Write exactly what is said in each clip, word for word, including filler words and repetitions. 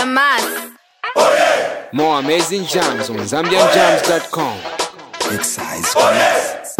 The Mass. More amazing jams on Zambian Jams dot com. Excise Connect.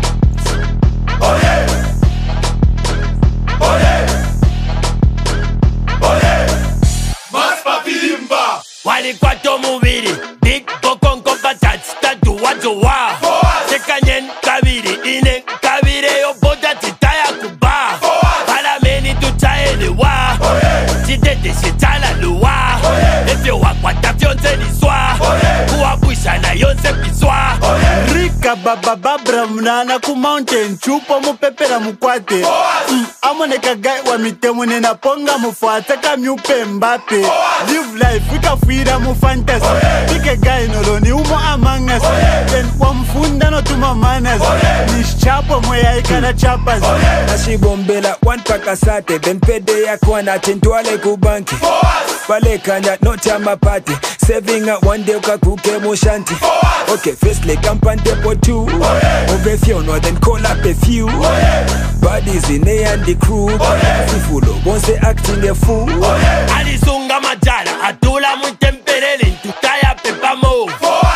Wali kwato mubiri Big bokon kompa tatsta duwa duwa Sekanyen kabiri ine kabire yo boda titaya kuba Palameni tutaele wa Titete shitala luwa Efyo wakwata fyonse niswa Kuwabwisha na yonse piswa Rika baba babra mnana ku mountain chupo mupepera mukwate mm, amoneka guy wa mitemu nena ponga mufuata kamyupe Mbappe live life wika fuira mu fantasy pike guy noloni umo among us then wamfunda no tuma manas ni chapo moya ikana chapas Ashibombela one pakasate then pede yako na tentwale kubanki Pale kanya no chama party saving up one day ukakuke mushanti Okay firstly kampante po two Ove fiono then call up a few Bodies in A and the crew Sifulo bonse acting a fool Alisunga majala atula mutemperele Ntukaya pepamo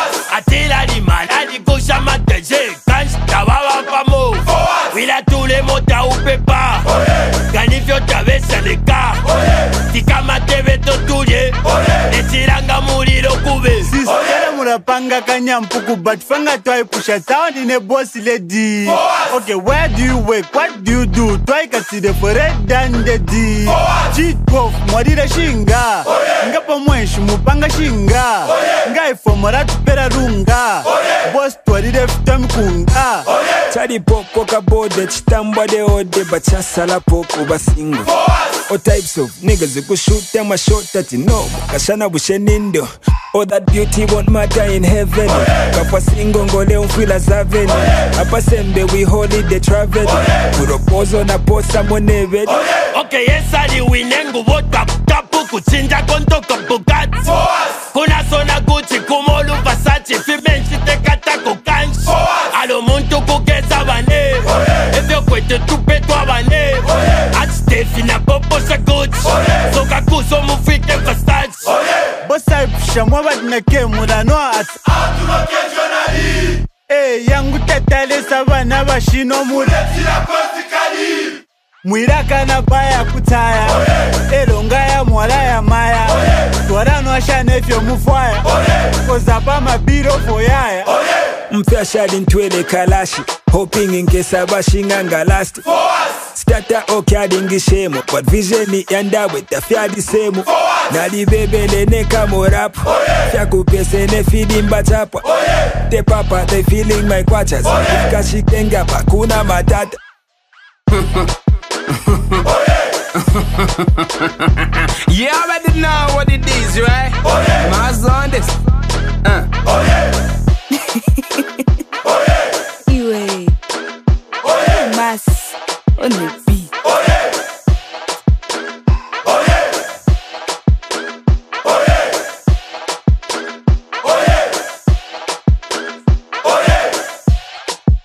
Atila liman aligosha mateje Kansh tababa pamo Wila tule mota upepa Ganifyo tabesa leka Tika mateve totuye Etiranga muliro kube Sister murapanga kanyampuku but fanga toy pusha sound in a boss lady Okay where do you work what do you do toy kaside for red than the D cheat off mwadira shinga ngapo mwenshi mupanga shinga ngai fomora tupera runga boss twadire fitam kunga Chadi popo kabode chitambwa de ode bachasala popo basingo All types of niggas who could shoot them a shot at you know Kashana bushenindo All that beauty won't matter in heaven Kapwa singo ngole unfila zaven Apa sembe we holiday travel Kuropozo na posa moneven Okay yes ali winengu wota tapu kuchinja kontoka Bugatti Kuna sona Gucci kumolu Versace Fimenshi tekata kukanshi Alo muntu kugeza bane Evyo kwete tupe twa bane Atstefi na popo sa Gucci Soka kuso mufike Versace Bossa pisha mwaba dinake murano at Atuno kenjonali Eh yangu tetale sabana bashino mura Tila kontikali Mwiraka na baya kutaya Elonga ya mwala ya maya Twarano ashane fyo mufaya Kozapa mabiro foyaya Mpya shadi ntwele kalashi Hoping in case abashinga nga last Starter okyadi ngishemo But vision yanda weta fyadi semu Nali bebele neka morapu Fya kupese ne feeding batapa Te papa they feeling my quachas Kashi kenga pakuna matata You already know what it is, right?